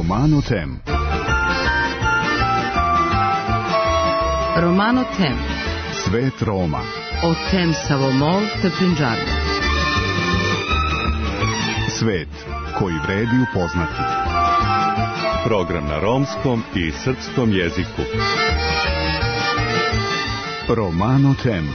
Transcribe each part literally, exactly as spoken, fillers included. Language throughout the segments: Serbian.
Romanotem. Romanotem. Svet Roma. O tem Savomol te Punjabi. Svet koji vredi upoznati. Program na romskom i srpskom jeziku. Romanotem.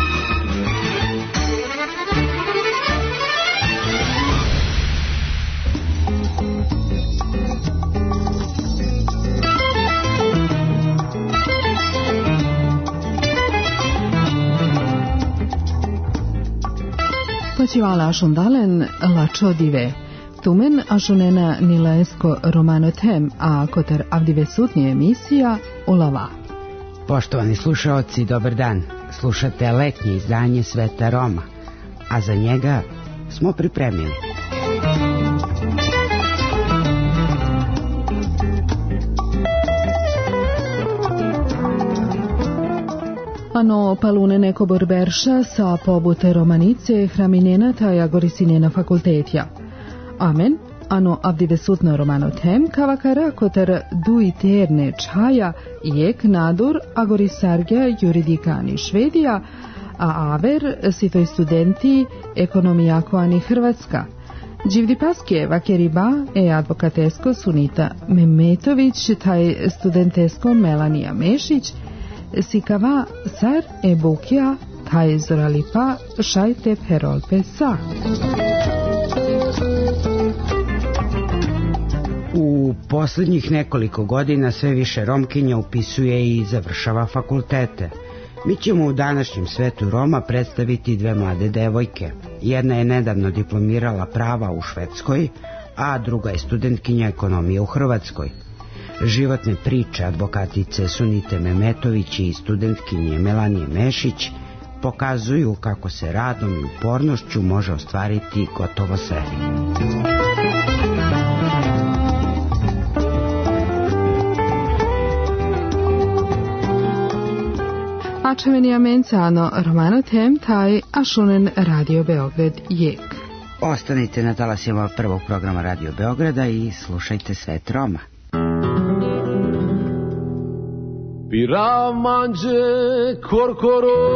Počívala Šundalen lačo dive. Tumen ašunena nilaesko Romanotem, a kotar avdive sutnje emisija Ulava. Poštovani slušaoci, dobar dan. Slušate letnje izdanje Sveta Roma, a za njega smo pripremili Ano palune neko borberša sa pobute romanice hraminena taja gorisinena fakultetja. Amen, ano avdive sutno Romanotem kavakara kotar dui terne čaja jek nadur agorisargja juridikani Švedija, a aver sitoj studenti ekonomijako ani Hrvatska. Đivdipaske vakeriba e advokatesko Sunita Memetović taj studentesko Melanija Mešić sikava sar e bukja taj zoralipa šajte perolpe sa. U posljednjih nekoliko godina sve više Romkinja upisuje i završava fakultete. Mi ćemo u današnjem Svetu Roma predstaviti dve mlade devojke. Jedna je nedavno diplomirala prava u Švedskoj, a druga je studentkinja ekonomije u Hrvatskoj. Životne priče advokatice Sunite Memetović i studentkinje Melanije Mešić pokazuju kako se radom i upornošću može ostvariti gotovo sve. Ačevenija mencano Romanotem taj ašunen Radio Beograd jek. Ostanite na talasima prvog programa Radio Beograda i slušajte Svet Roma. Piramanje korkoro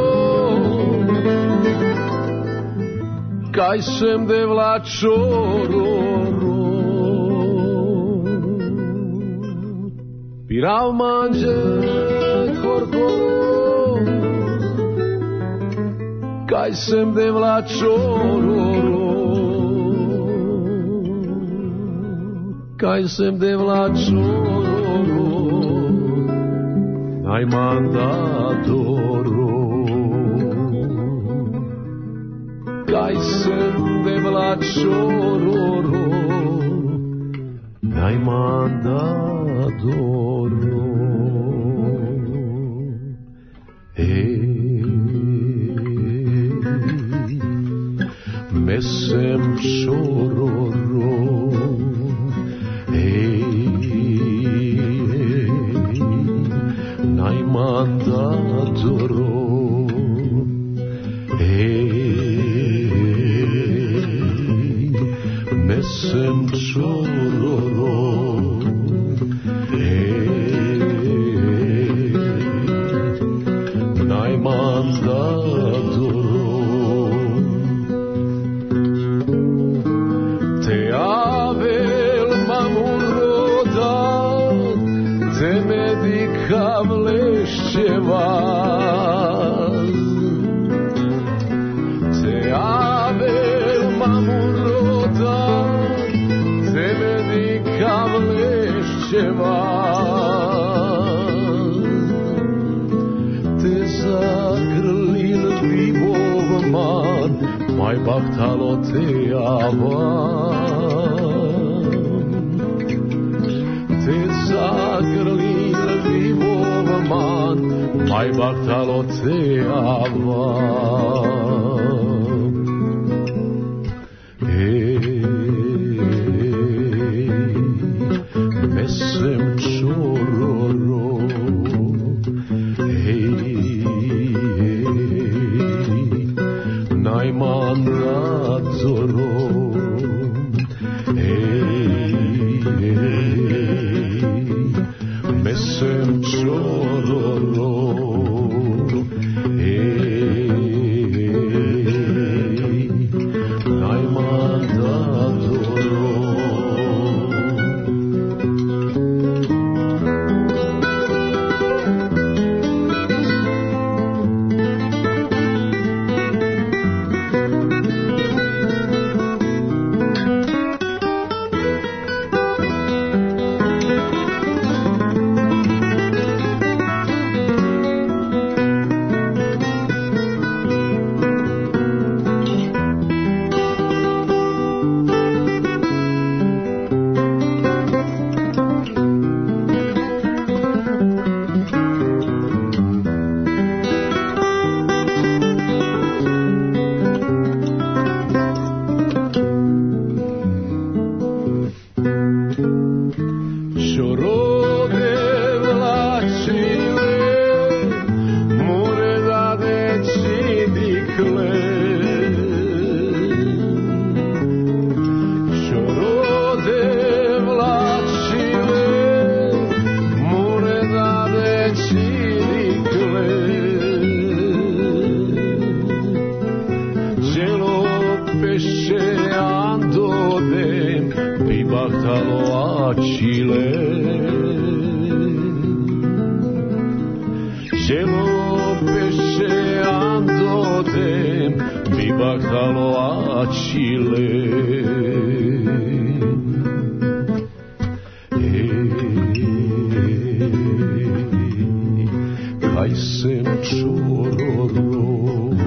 kaj sem de vlačororo Piramanje korkoro kaj sem de vlačororo kaj sem de vlačororo ai mandatoro kaj sem de vlačororo ai mandatoro e mesem chororo e ai mandatoro e mesem chororo e ai mandatoro te avel mamuroda te medica vlešćevaz te avel mamuroda te medica vlešćevaz te zagrlil vivov man maj bahtalo te avan te zagrlil vivov man maj bahtalo te avan e mesem chororo e naj mandatoro e pesceandote mi bajalo a Chile. Kaj sem čororo,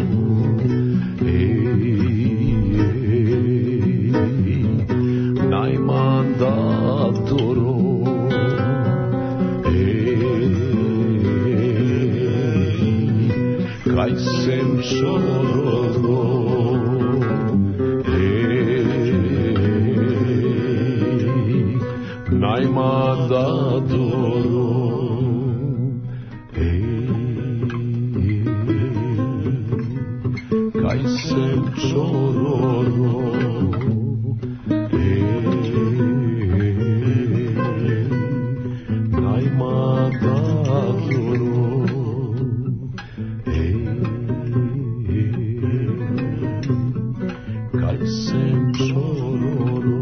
najmandatoro, kaj sem čororo, najmandatoro. Kaj sem čororo, najmandatoro, kaj sem čororo,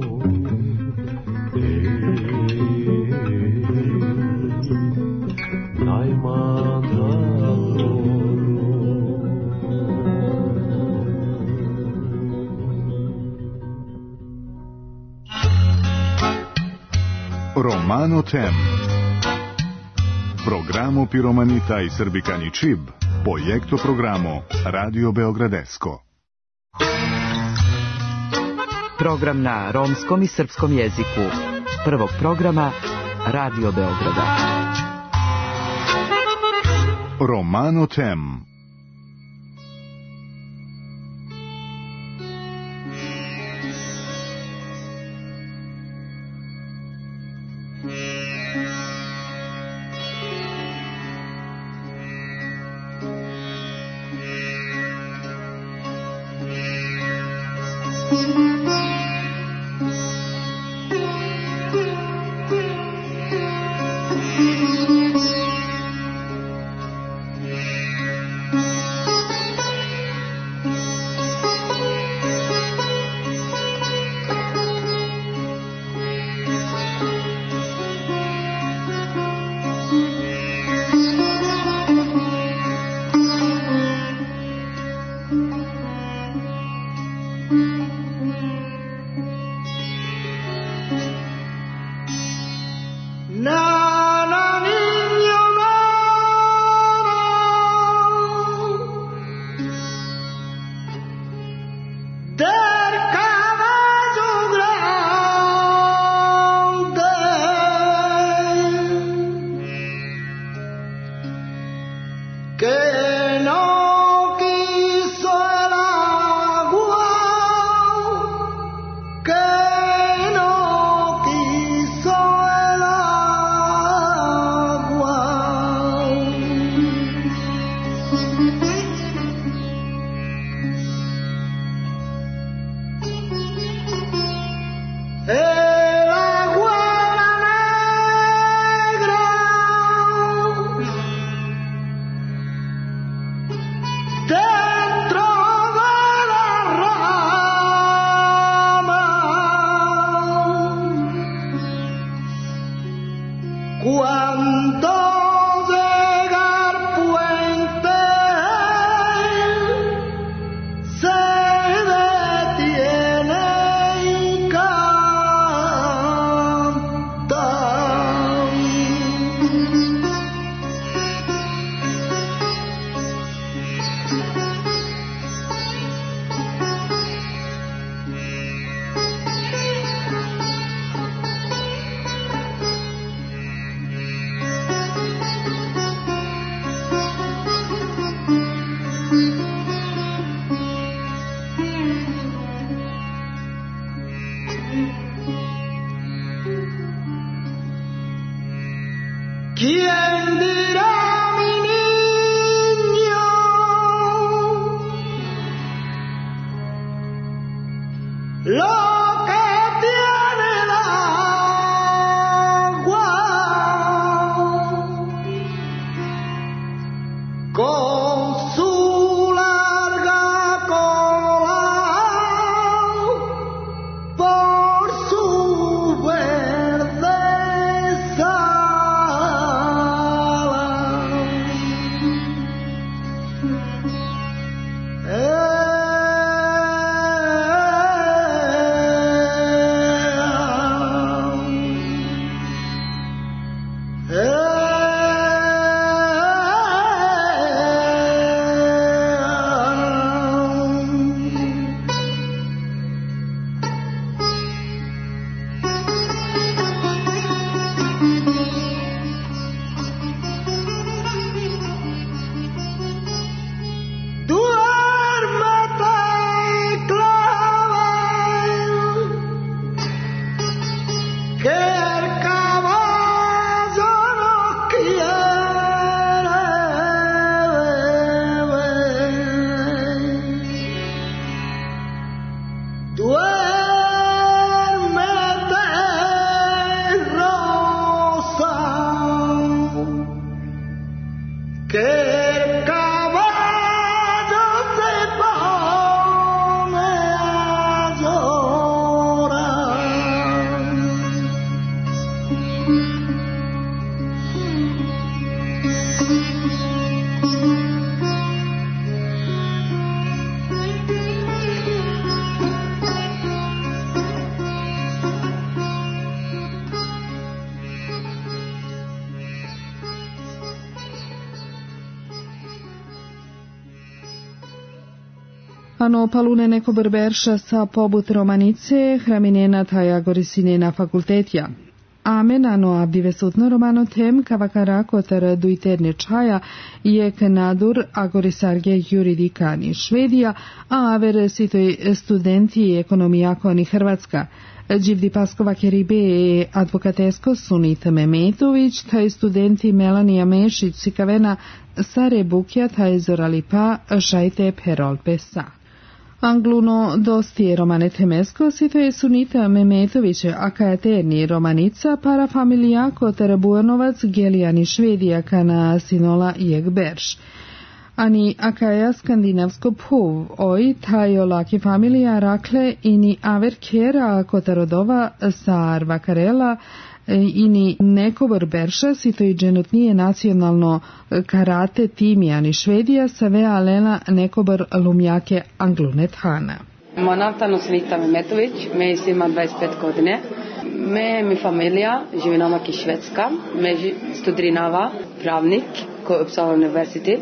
Romano Tem. Programo Piromanita i Srbikani Čib, projekto programo Radio Beogradesko. Program na romskom i srpskom jeziku. Prvog programa Radio Beograda. Romano Tem. ¿Quién dirá, mi niño, lo que tiene el agua? Con su larga cola, por su verdeza. Ano palune neko berberša sa pobut romanice, hraminena taja gorisinena fakultetja. Amen ano abdivesutno romano tem kavakara kotar duiterne čaja je knadur agorisarge juridikani Švedija, a aver sitoj studenti ekonomijako ni Hrvatska. Đivdi Paskova Keribe advokatesko Sunita Memetović, taj studenti Melanija Mešić Sikavena Sare Bukja, taj Zoralipa Šajte Perolpesa. Angluno dosti romane temesko sitoj Sunita Memetović akajaterni romanica para familija kotar Buenovac Gelijani Švedija kana sinola Jegberš. Ani akaja skandinavsko puv, oj tajo laki familija rakle ini aver kera kotarodova sar vakarela ini neko berberša sitoj dženutnije nacionalno karate timijani Švedija save alena nekobar lumjake anglunet hana. Moja naftano Sunita Memetović, me ima dvadeset pet godine. Me mi familija živi na Maki Švedska, me studrinava pravnik koji je Uppsala univerzitet.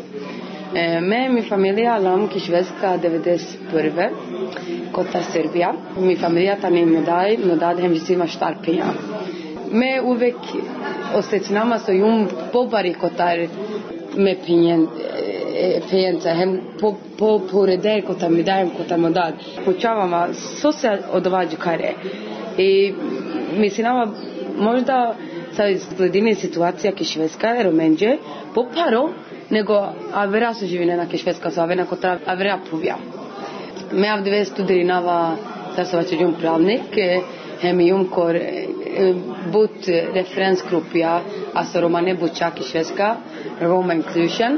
Me mi familija Lamki Švedska devedeset prve kotar Srbija. Mi familija tani medaj, medaj hem visima štarpinja. Me uvek osjećam so jum pobari kotar me pinjen pijenca hem po po poreder kotar medajem kotar medaj. Počavama so se odvađi kare. I mislim možda sa izgledine situacija ki Švedska romenđe poparo nego avera su živine na Švedska sa avena kotra avera puvja. Me avdeve studerinava da se vaće jum pravnik, hemi jum kor but referensgrupja alltså romane bučak i Švedska, Roma Inclusion.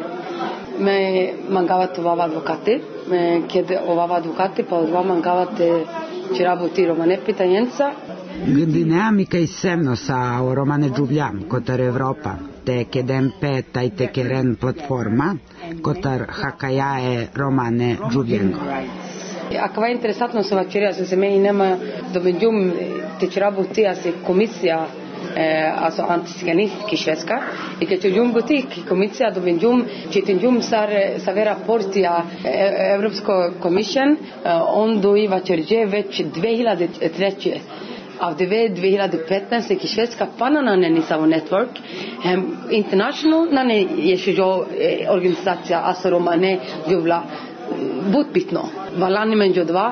Me mangavat ovava advokati, ked ovava advokati pa odva mangavat će rabuti romane pitanjenca. Dinamika i semno sa romane Giuliam, kotar Evropa, te kedempe taj tekeren platforma, kotar hakajae romane Giuliengo. Akva je interesantno se vačerja, se meni nema domeđum te će rabuti se komisija alltså antiziganistki Švedska i kad će jum buti komisija domeđum će te jum sar savera portija Evropsko komisjon on do i vačerje već dve hiljade treće. Av dve hiljade petnaeste ki Švedska panana ne nisamo network hem international na ne je jo organizacija also romane Giuvla butbitno valani među dva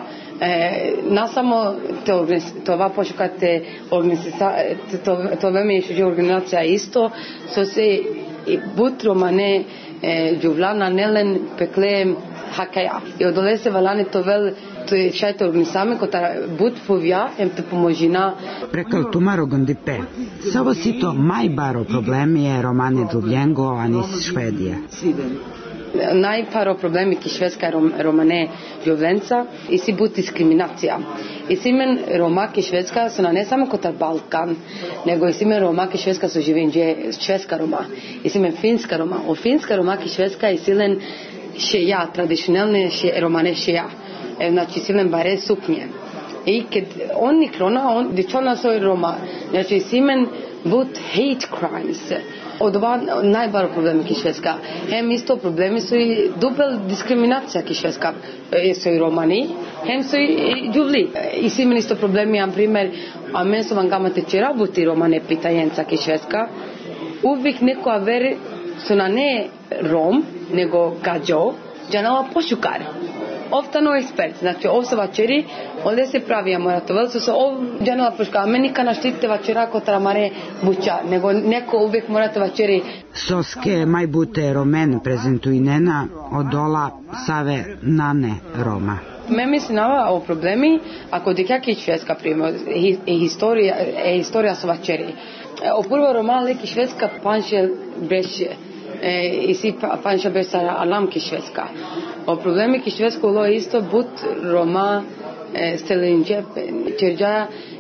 na samo to to va pošukate organizacija to to veme je jo organizacija isto so se but romane Giuvla na nelen pekle hakaja i odolese valani to vel to je šajte organizame kota but povja em te pomožina prekal tumaro gondipe savo sito majbaro problemi je romane Giuliengo anis Švedija najparo problemi ki Švedska romane Giulienca i si but diskriminacija i si men Roma ki Švedska su na ne samo kota Balkan nego i si men Roma ki Švedska su živinđe švedska Roma i si men finska Roma o finska Roma ki Švedska i silen šeja tradicionalne še romane šeja znači silen bare suknje i kad oni krona on dičona soj Roma znači simen but hate crimes od dva najbaro problemi ki Švedska hem isto problemi su i dubel diskriminacija ki Švedska su i Romani hem su i Giuvli i simen isto problemi na primer a men su vam gamate će rabuti romane pitajenca ki Švedska uvijek neko aver su na ne Rom nego gađo džanala pošukar oftano ekspert, znači ovdje vačeri, ovdje se pravi amoratovel, su se ovdje džanala pošukar, meni ka naštite vačera kotra mare buća, nego neko uvijek morate vačeri. Soske majbute romen prezentuinena odola save nane Roma. Me mislim na ovo problemi, ako dikaki Švedska primo, i historija, e historija su vačeri. O prvo roman leki Švedska panšel breše, i si panšel breše alamki Švedska. O problemi ki Švedsko lo isto but Roma Stelinđe, čerđa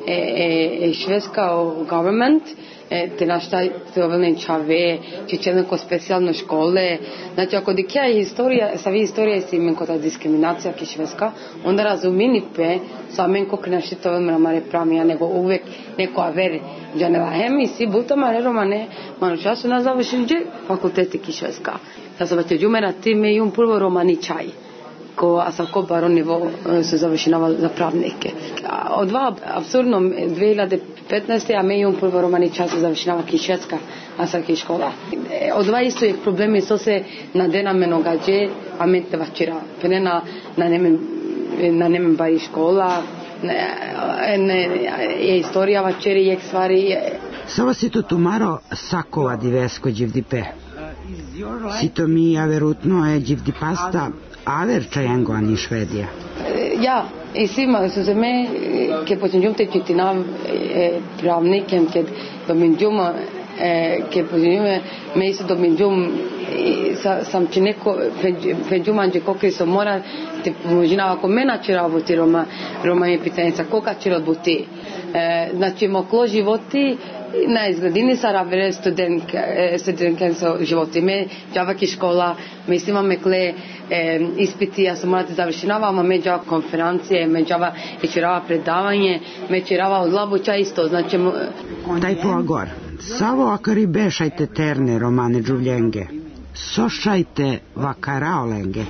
e, e Švedska government te našta dovoljne čave, či čelneko specijalne škole. Znači, ako dikja je historija, sa vi historija je imen kod diskriminacija ki Švedska, onda razumini pe samen kog naši to velmi mare pramija, nego uvek neko aver džanela hemi, si buto mare romane, manu času na završenje fakulteti ki Švedska. Ja sam već džumera time i un prvo romani čaj. Ko, a sam ko baro nivo se završinava za pravnike. Od dva, absurdno, dve hiljade petnaeste. a me i un prvo romani čas se završinava ki Švedska, a sam ki škola. Od dva isto je problemi, so se na dena menogađe, a men te vačira. Pene na, na nemen, na nemen bari škola, ne, ne, je historija vačeri, je stvari. Sava si to tumaro sakova divesko dživdipe. Sito mi averutno je dživdipasta aver čajengo ani Švedija. Ja, i svima su se me, ke počinjum te čitinav pravnikem, ke dominjum, ke počinjum me isto dominjum, sam če neko, feđum anđe kokri so mora, te možinava ako mena će raboti Roma, Roma je pitanica, koga će raboti. Znači, moklo životi, na izgledini sa rabere studentken so životi. Me džava ki škola, me istima mekle ispiti, ja sam morate završinava, ma me džava konferencije, me džava ičirava predavanje, me čirava od labuća isto, znači... Daj po agor, savo akari bešajte terne romane džuvljenge, sošajte vakaraolenge.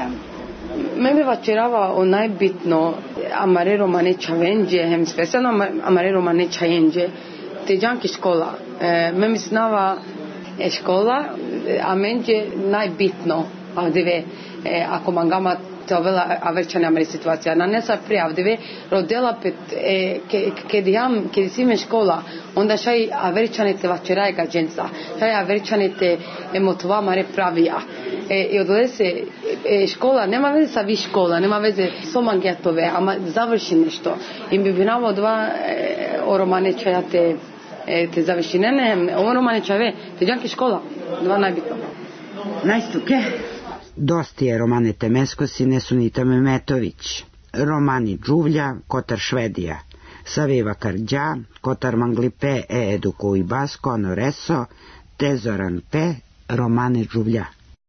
Me me vačirava o najbitno amare romane čavenđe, hem specijalno amare romane čajenđe, te džanki škola. E, me misnava e škola, a menđe najbitno, avdive, e, ako mangama te ovela averčane amare situacija. Na nesa pre avdive, rodela pet, e, ke, ke dijam, ke sime škola, onda šaj averčane te vačiraje gađenca, šaj averčane te emotova mare pravija. E, I odle se e, škola, nema veze sa vi škola, nema veze so mangetove, ama završi nešto. I bi binavo dva e, o romane čaja te, e, te završi. Ne, ne, ovo romane čave, te džanki škola, dva najbitno. Najstuke? Dosti je romane Temeskosi, Nesunita Memetović, romani Džuvlja, Kotar Švedija, Saveva Kardja, Kotar Manglipe, E Eduku i Basko, Noreso, Tezoran P, romane Džuvlja.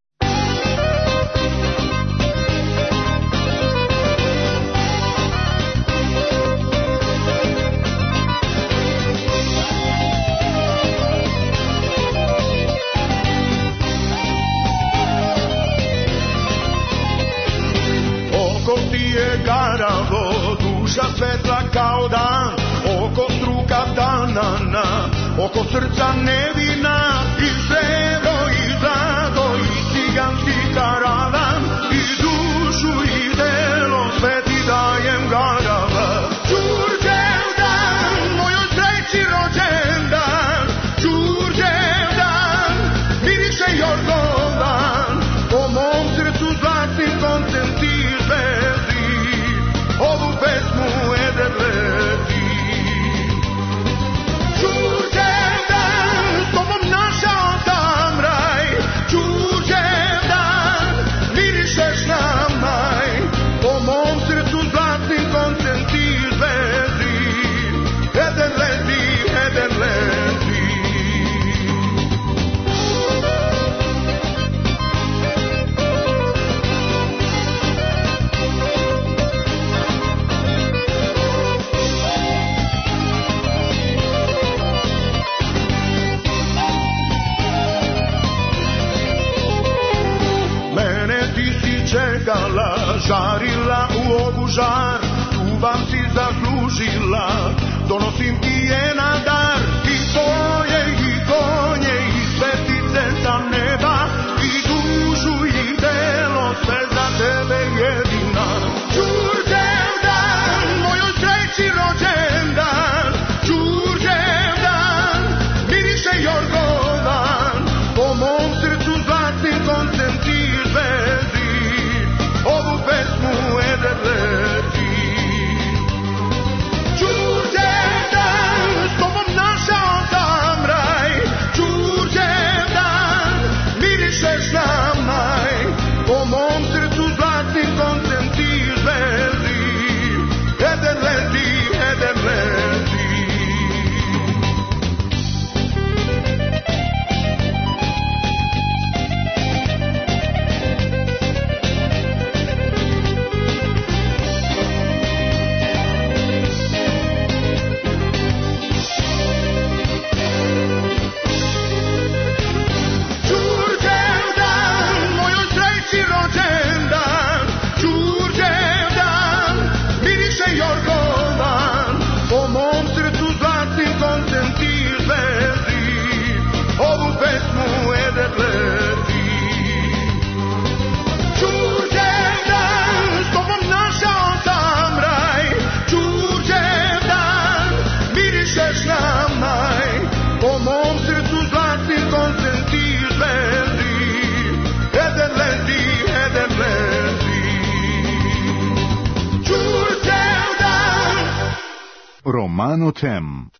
Garavo, duša svetla kao dan, oko struka danana, oko srca nevina, i sredo, i zlato, i ciganski karavan, i dušu i telo sve ti dajem garava. Đurđev dan, mojoj sreći rođendan, Đurđev dan, miriše Jorgovan, po mom srcu zlatnim koncem ti zvezdi, ovu pesmu Ederleti. Đurđev dan, s tobom našao sam raj, Đurđev dan, mirišeš na maj, po mom srcu zlatnim koncem ti zvezdi, Ederleti, Ederleti. Čekala, žarila u ovu žar, ljubav si zaslužila, donosim ti je na dar, i tvoje i konje i svetice sa neba, i dušu i telo sve za tebe jedina. Đurđev dan, mojoj sreći rođendan, Đurđev dan, miriše Jorgovan, po mom srcu zlatnim koncem ti zvezdi, ovu pesmu Ederleti. Đurđev Romano Tem.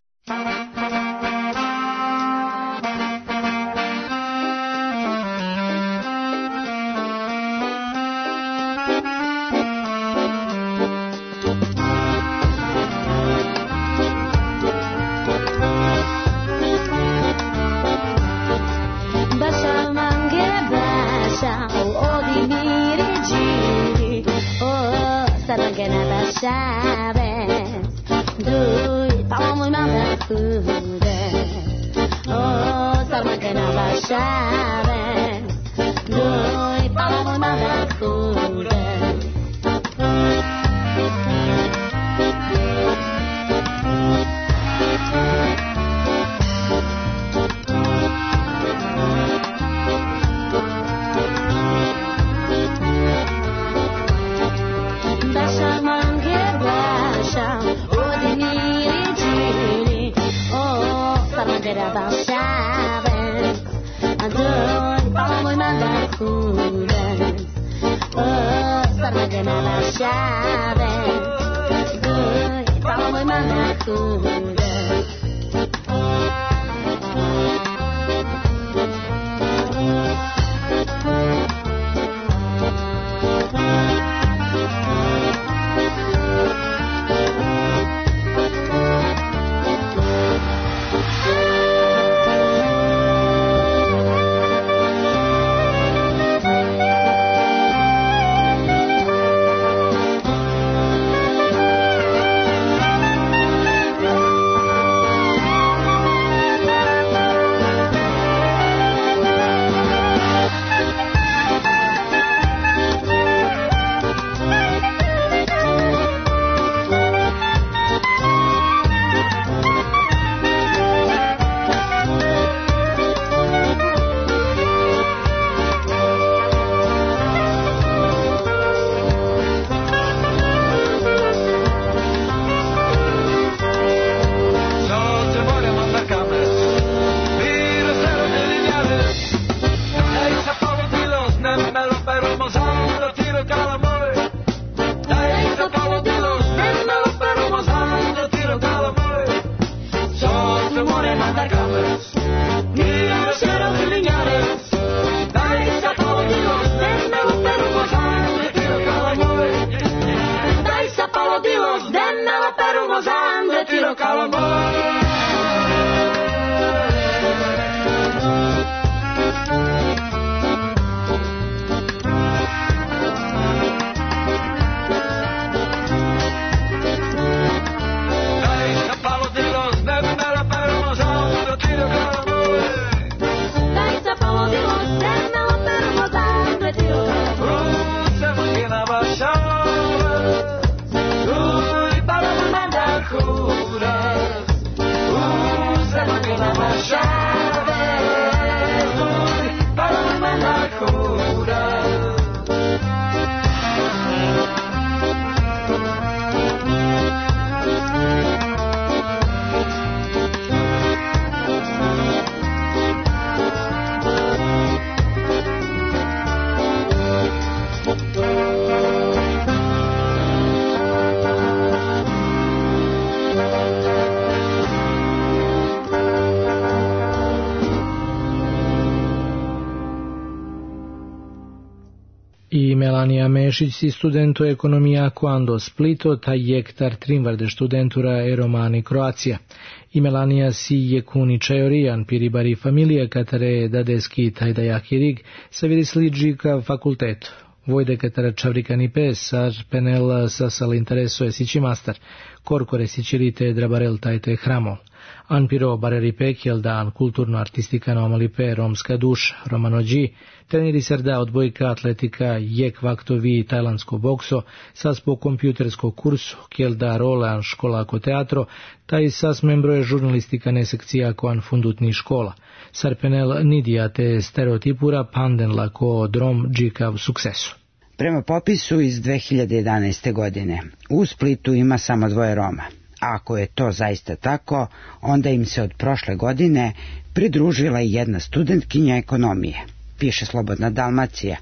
I Melania Mešić si studentu ekonomija quando Splito taj jektar trimvarde studentura e romani Croația. I Melania si jekuni čajorijan piribari familija katare dadeski taj dajaki rig sa virisliđi ka fakultetu. Vojde katara čavrikani pes sar penel sasal intereso e sići mastar, korkore sićirite drabarel tajte hramo. An piro bareri pekjel dan kulturno-artistikano amalipe romska duša, romanođi, treniri srda odbojka atletika, jek vaktovi tajlandsko bokso, sas po kompjutersko kursu, kjel da rolan škola ko teatro, taj sas membroje žurnalistikane sekcija koan fundutni škola. Sarpenel nidija te stereotipura pandenla ko drom džikav suksesu. Prema popisu iz dve hiljade jedanaeste. godine, u Splitu ima samo dvoje Roma. Ako je to zaista tako, onda im se od prošle godine pridružila i jedna studentkinja ekonomije, piše Slobodna Dalmacija.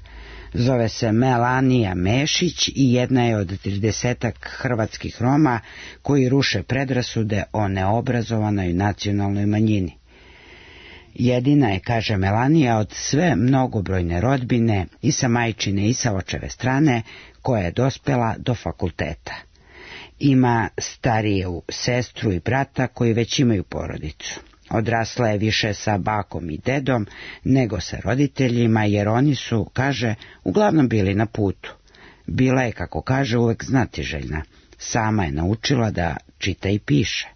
Zove se Melanija Mešić i jedna je od tridesetak hrvatskih Roma koji ruše predrasude o neobrazovanoj nacionalnoj manjini. Jedina je, kaže Melanija, od sve mnogobrojne rodbine i sa majčine i sa očeve strane koja je dospela do fakulteta. Ima stariju sestru i brata koji već imaju porodicu. Odrasla je više sa bakom i dedom nego sa roditeljima, jer oni su, kaže, uglavnom bili na putu. Bila je, kako kaže, uvek znatiželjna. Sama je naučila da čita i piše.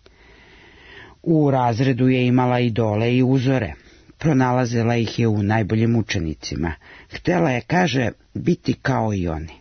U razredu je imala idole i uzore. Pronalazila ih je u najboljim učenicima. Htela je, kaže, biti kao i oni.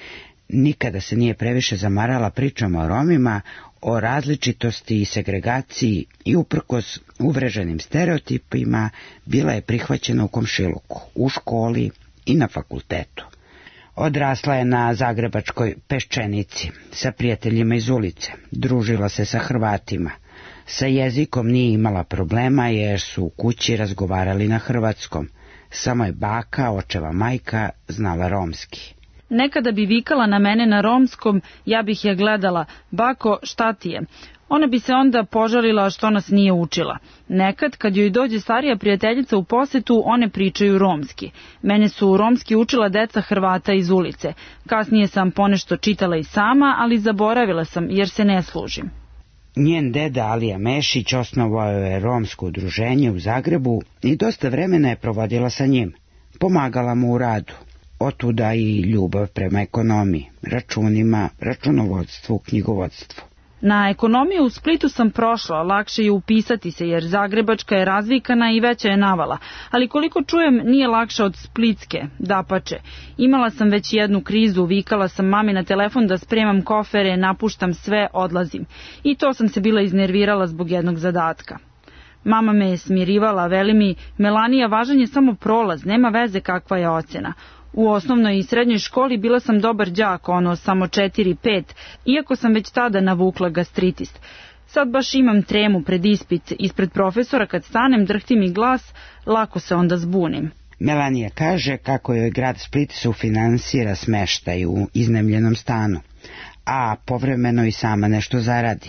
Nikada se nije previše zamarala pričama o Romima, o različitosti i segregaciji i uprkos uvreženim stereotipima bila je prihvaćena u komšiluku, u školi i na fakultetu. Odrasla je na zagrebačkoj Peščenici, sa prijateljima iz ulice, družila se sa Hrvatima. Sa jezikom nije imala problema jer su u kući razgovarali na hrvatskom. Samo je baka, očeva majka, znala romski. Nekada bi vikala na mene na romskom, ja bih je gledala, bako, šta ti je? Ona bi se onda požalila što nas nije učila. Nekad, kad joj dođe starija prijateljica u posetu, one pričaju romski. Mene su romski učila deca Hrvata iz ulice. Kasnije sam ponešto čitala i sama, ali zaboravila sam jer se ne služim. Njen deda Alija Mešić osnovao je romsko udruženje u Zagrebu i dosta vremena je provodila sa njim. Pomagala mu u radu. Otuda i ljubav prema ekonomiji, računima, računovodstvu, knjigovodstvu. Na ekonomiju u Splitu sam prošla, lakše je upisati se jer zagrebačka je razvikana i veća je navala, ali koliko čujem nije lakša od splitske, dapače. Imala sam već jednu krizu, vikala sam mami na telefon da spremam kofere, napuštam sve, odlazim. I to sam se bila iznervirala zbog jednog zadatka. Mama me je smirivala, veli mi, Melanija, važan je samo prolaz, nema veze kakva je ocena. U osnovnoj i srednjoj školi bila sam dobar đak, ono samo četiri pet, iako sam već tada navukla gastritis. Sad baš imam tremu pred ispit, ispred profesora kad stanem drhti mi glas, lako se onda zbunim. Melanija kaže kako joj grad Split sufinansira smeštaj u iznajmljenom stanu, a povremeno i sama nešto zaradi.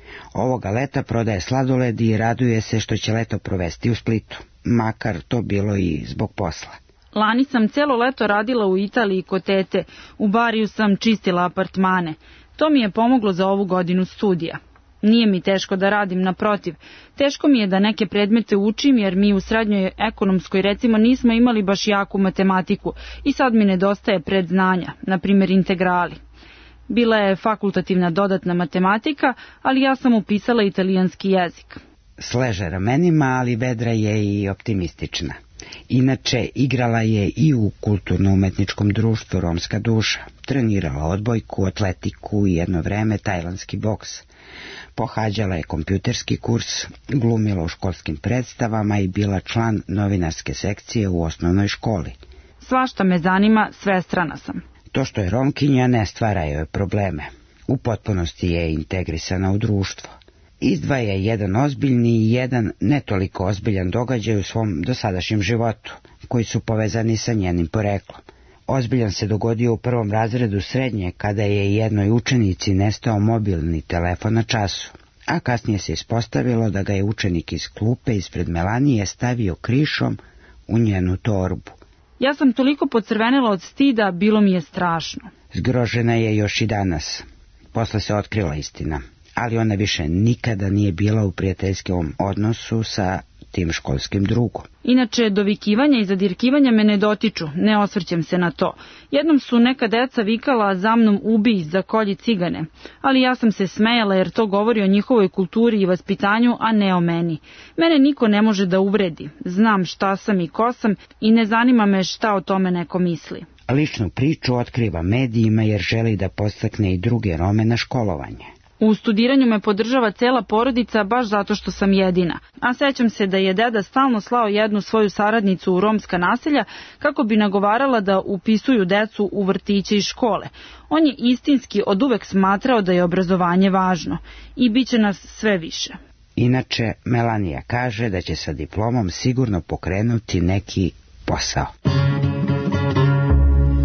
Ovoga leta prodaje sladoled i raduje se što će leto provesti u Splitu, makar to bilo i zbog posla. Lani sam celo leto radila u Italiji kod tete, u Bariju sam čistila apartmane. To mi je pomoglo za ovu godinu studija. Nije mi teško da radim, naprotiv. Teško mi je da neke predmete učim jer mi u srednjoj ekonomskoj recimo nismo imali baš jaku matematiku i sad mi nedostaje predznanja, na primjer integrali. Bila je fakultativna dodatna matematika, ali ja sam upisala italijanski jezik. Sleže ramenima, ali vedra je i optimistična. Inače, igrala je i u kulturno-umetničkom društvu Romska duša, trenirala odbojku, atletiku i jedno vreme tajlandski boks. Pohađala je kompjuterski kurs, glumila u školskim predstavama i bila član novinarske sekcije u osnovnoj školi. Svašta me zanima, svestrana sam. To što je Romkinja ne stvara joj probleme. U potpunosti je integrisana u društvo. Izdvaja jedan ozbiljni i jedan ne toliko ozbiljan događaj u svom dosadašnjem životu, koji su povezani sa njenim poreklom. Ozbiljan se dogodio u prvom razredu srednje, kada je jednoj učenici nestao mobilni telefon na času, a kasnije se ispostavilo da ga je učenik iz klupe ispred Melanije stavio krišom u njenu torbu. Ja sam toliko pocrvenela od stida, bilo mi je strašno. Zgrožena je još i danas. Posle se otkrila istina, ali ona više nikada nije bila u prijateljskom odnosu sa tim školskim drugom. Inače, dovikivanja i zadirkivanja me ne dotiču, ne osvrćem se na to. Jednom su neka deca vikala za mnom ubij, za kolji cigane, ali ja sam se smejala jer to govori o njihovoj kulturi i vaspitanju, a ne o meni. Mene niko ne može da uvredi, znam šta sam i ko sam i ne zanima me šta o tome neko misli. Ličnu priču otkriva medijima jer želi da podstakne i druge Rome na školovanje. U studiranju me podržava cela porodica baš zato što sam jedina, a sećam se da je deda stalno slao jednu svoju saradnicu u romska naselja kako bi nagovarala da upisuju decu u vrtiće i škole. On je istinski oduvek smatrao da je obrazovanje važno i bit će nas sve više. Inače, Melanija kaže da će sa diplomom sigurno pokrenuti neki posao.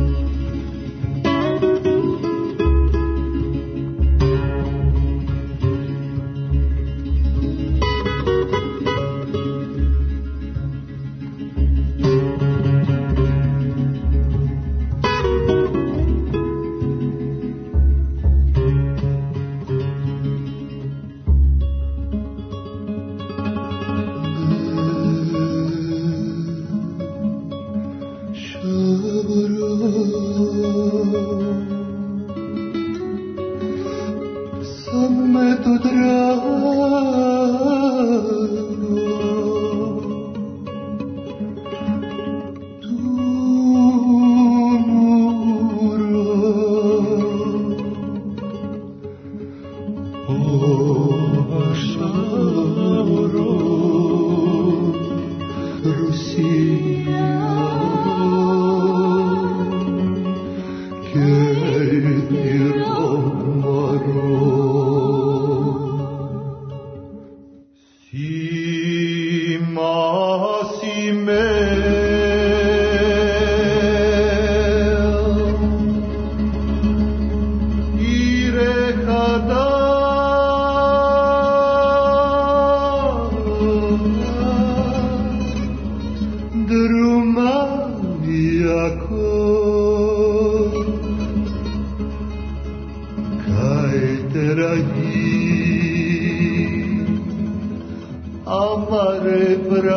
amare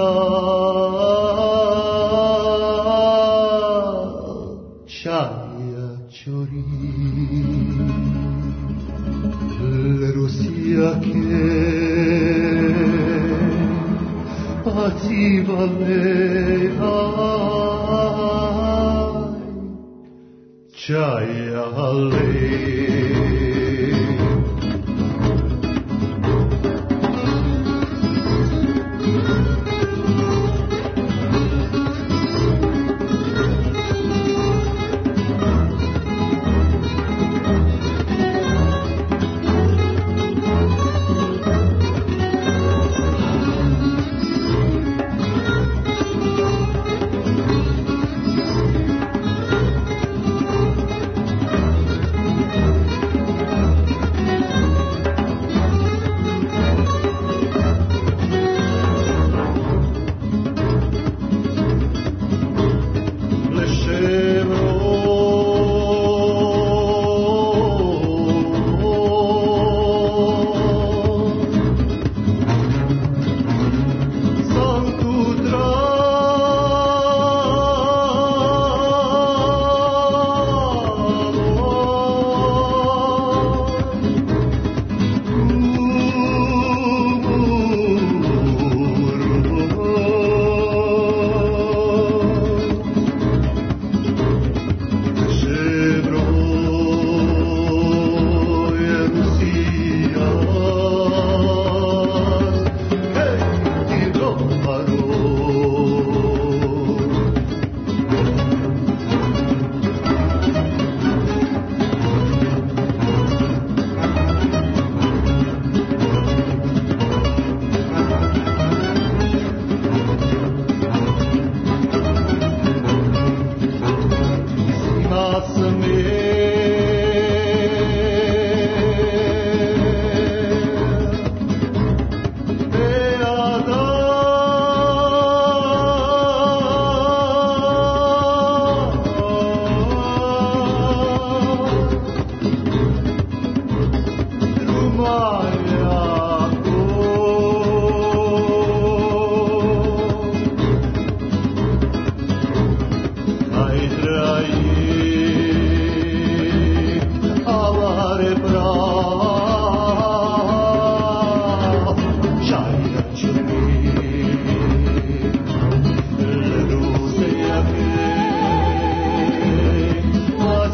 braccia ciori le Russia che paziva lei c'hai a lei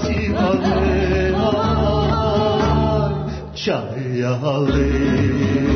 Chaya